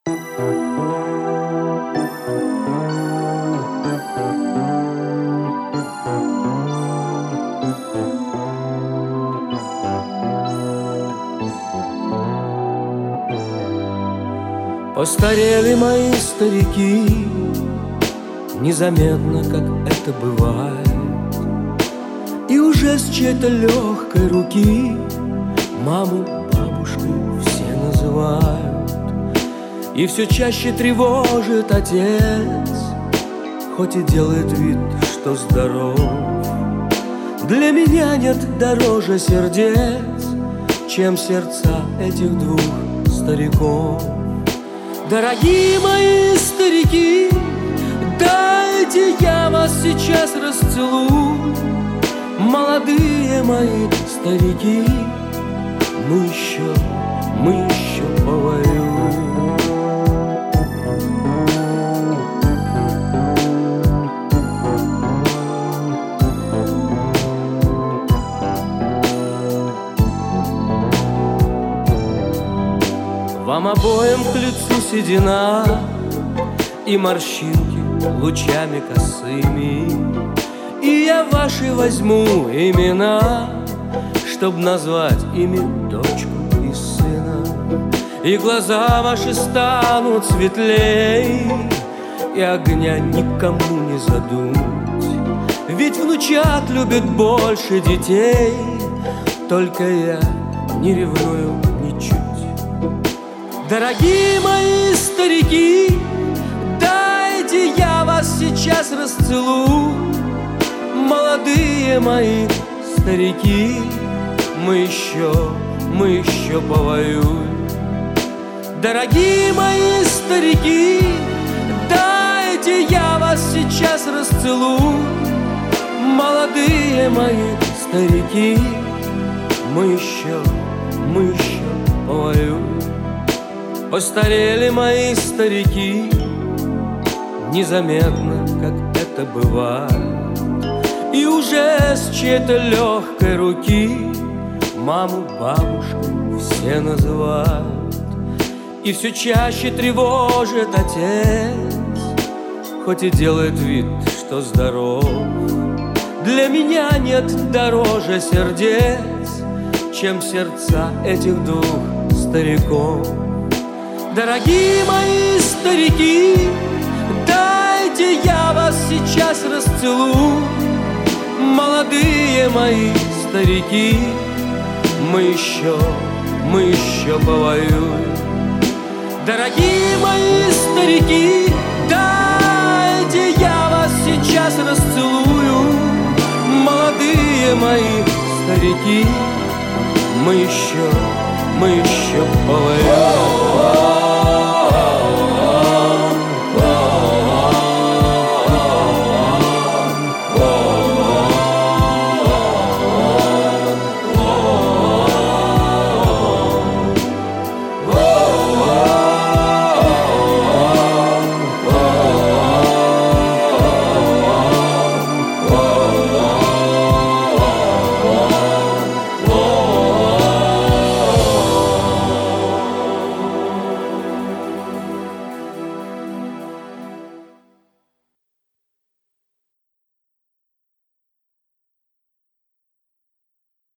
Постарели мои старики, незаметно, как это бывает, и уже с чьей-то легкой руки маму бабушкой все называют. И все чаще тревожит отец, хоть и делает вид, что здоров. Для меня нет дороже сердец, чем сердца этих двух стариков. Дорогие мои старики, дайте я вас сейчас расцелую. Молодые мои старики, мы еще повоюем. Вам обоим к лицу седина и морщинки лучами косыми, и я ваши возьму имена, чтоб назвать ими дочку и сына. И глаза ваши станут светлей, и огня никому не задуть. Ведь внучат любят больше детей, только я не ревную ничуть. Дорогие мои старики, дайте я вас сейчас расцелую. Молодые мои старики, мы еще повоюем. Дорогие мои старики, дайте я вас сейчас расцелую. Молодые мои старики, мы еще повоюем. Постарели мои старики, незаметно, как это бывает, и уже с чьей-то легкой руки маму бабушкой все называют. И все чаще тревожит отец, хоть и делает вид, что здоров. Для меня нет дороже сердец, чем сердца этих двух стариков. Дорогие мои старики, дайте я вас сейчас расцелую. Молодые мои старики, мы еще повоюем. Дорогие мои старики, дайте я вас сейчас расцелую. Молодые мои старики, мы еще повоюем.